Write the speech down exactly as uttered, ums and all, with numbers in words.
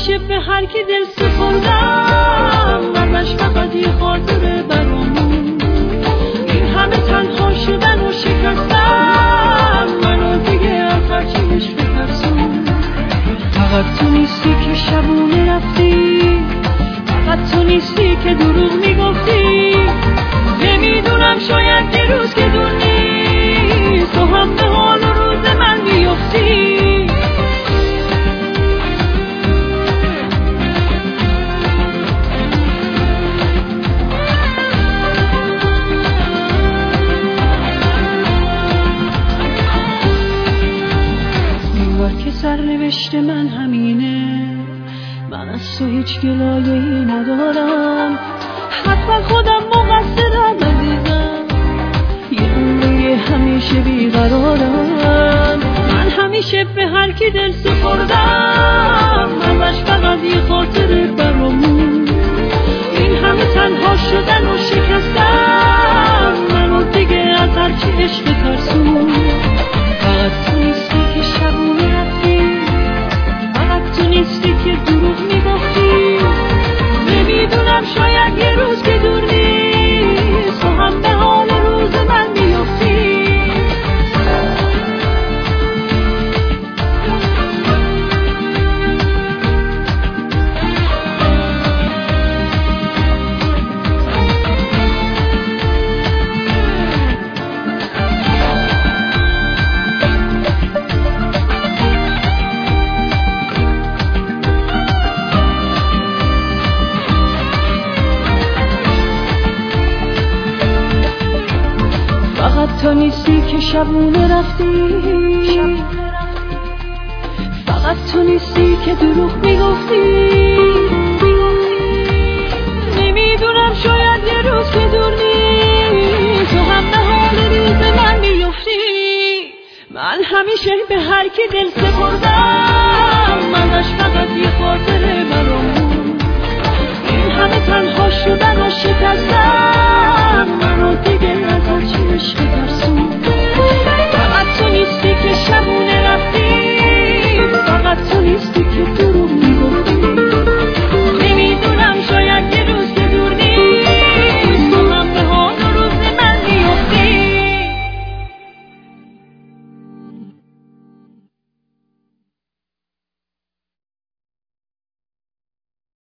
همیشه به هر کی دل سپردم ازش فقط یه خاطره برامون. این همه تنها شدن و شکستم منو دیگه از هرچی عشق بترسون. فقط تو نیستی که شبونه رفتی، فقط تو نیستی که دروغ میگفتی. نمیدونم شاید یه روز که دور نیست تو هم به حال و روز من بیفتی. سرنوشت من همینه، من از تو هیچ گلایه‌ای ندارم. حتما خودم مقصرم عزیزم، یه عمری همیشه بیقرارم. من همیشه به هر کی دل سپردم ازش فقط یه خاطره برامون. این همه تنها شدن و شکستم منو دیگه از هرچی عشق ترسون. فقط تو نیستی که شبونه رفتی، فقط تو نیستی که دروغ میگفتی. نمیدونم شاید یه روز که دور نیست تو هم به حال روز من بیفتی. فقط تو نیستی که شبونه رفتی، فقط تو نیستی که دروغ میگفتی. نمیدونم شاید یه روز که دور نیست تو هم به حال روز من بیفتی. من همیشه به هر کی دل سپردم